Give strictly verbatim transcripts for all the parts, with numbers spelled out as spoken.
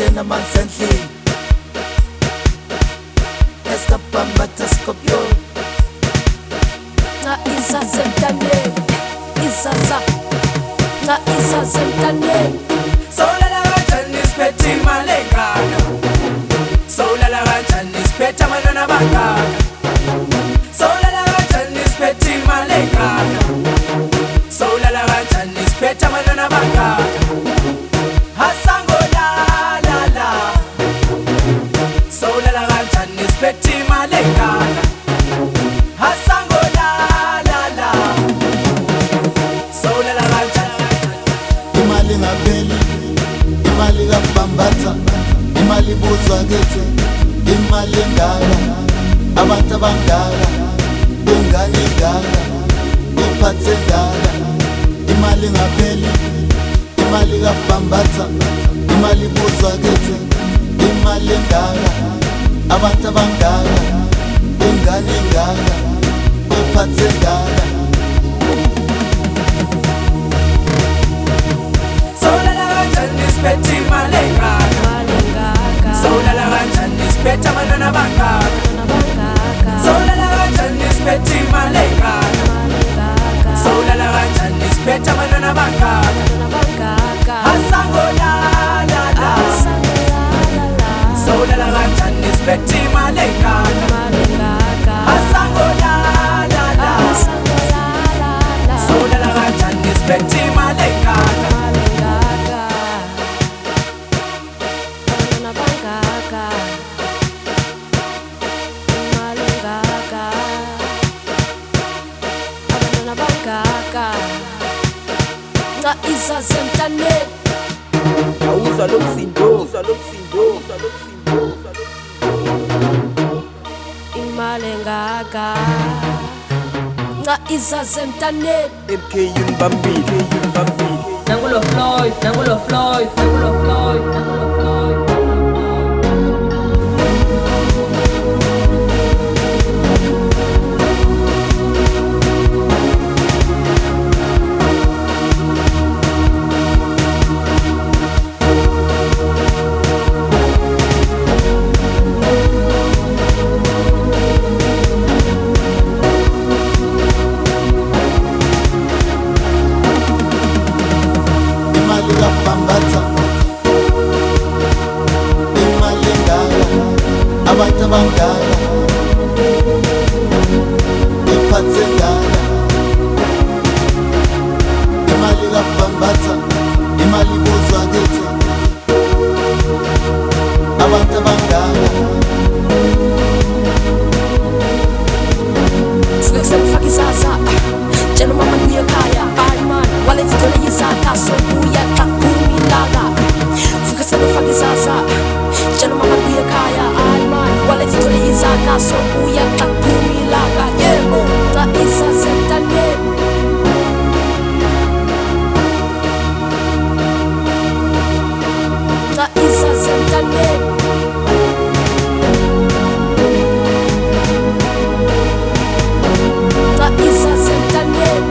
ngena amanzi endlini esabhambatha Scorpion Nga izaze mtaneni Izaza Nga izaze mtaneni Sowulala kanjani siphethe imali engaka Sowulala kanjani siphethe abantwana abangaka Sowulala kanjani siphethe imali engaka Sowulala kanjani siphethe abantwana abangaka Hasango la la la Sowulala kanjani siphethe imali engaka Hasango la la la Sowulala kanjani imali ngabeli imali kabambatha imali buzwa kithi imali engaka abantu abangaka ingane engaka iphathe engaka imali ngabeli imali kabambatha imali buzwa kithi imali engaka abantu abangaka ingane engaka iphathe engaka Siphethe imali engaka Sowulala kanjani siphethe abantwana abangaka Sowulala kanjani siphethe imali engaka Sowulala kanjani siphethe abantwana abangaka Hasango la la la Sowulala kanjani siphethe imali engaka Hasango la la la Sowulala kanjani siphethe imali engaka Nga izaze mtaneni Awuzwa lo msindo Awuzwa lo msindo Awuzwa lo msindo Imali engaka Nga izaze mtaneni M K Yunbambili Yunbambili Nangulo Floyd Nangulo Floyd Nangulo Floyd Nangulo Floyd imali kabambatha imali engaka abantu abangaka iphathe engaka imali kabambatha imali buzwa kithi abantu abangaka Fika sekufaka isasa Tshela umama nibuye ekhaya Ayman Walethi thole izakha sobuya xa kumilanga Fika sekufaka isasa Tshela umama nibuye ekhaya Ayman Walethi thole izakha sobuya xa kumilanga Yebo Nga izaze mtaneni Nga izaze mtaneni Nga izaze mtaneni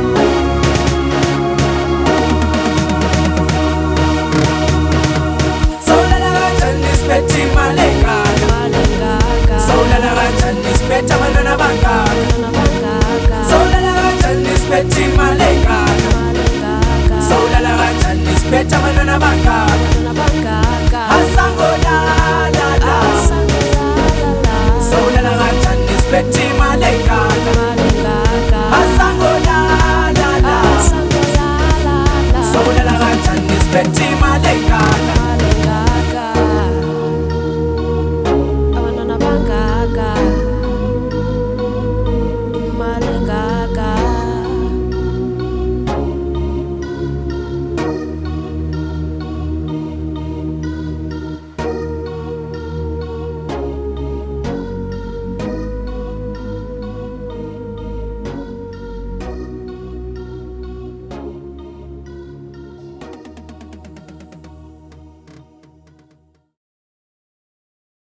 Sowulala kanjani siphethe imali engaka Sowulala kanjani siphethe abantwana abangaka Sowulala kanjani siphethe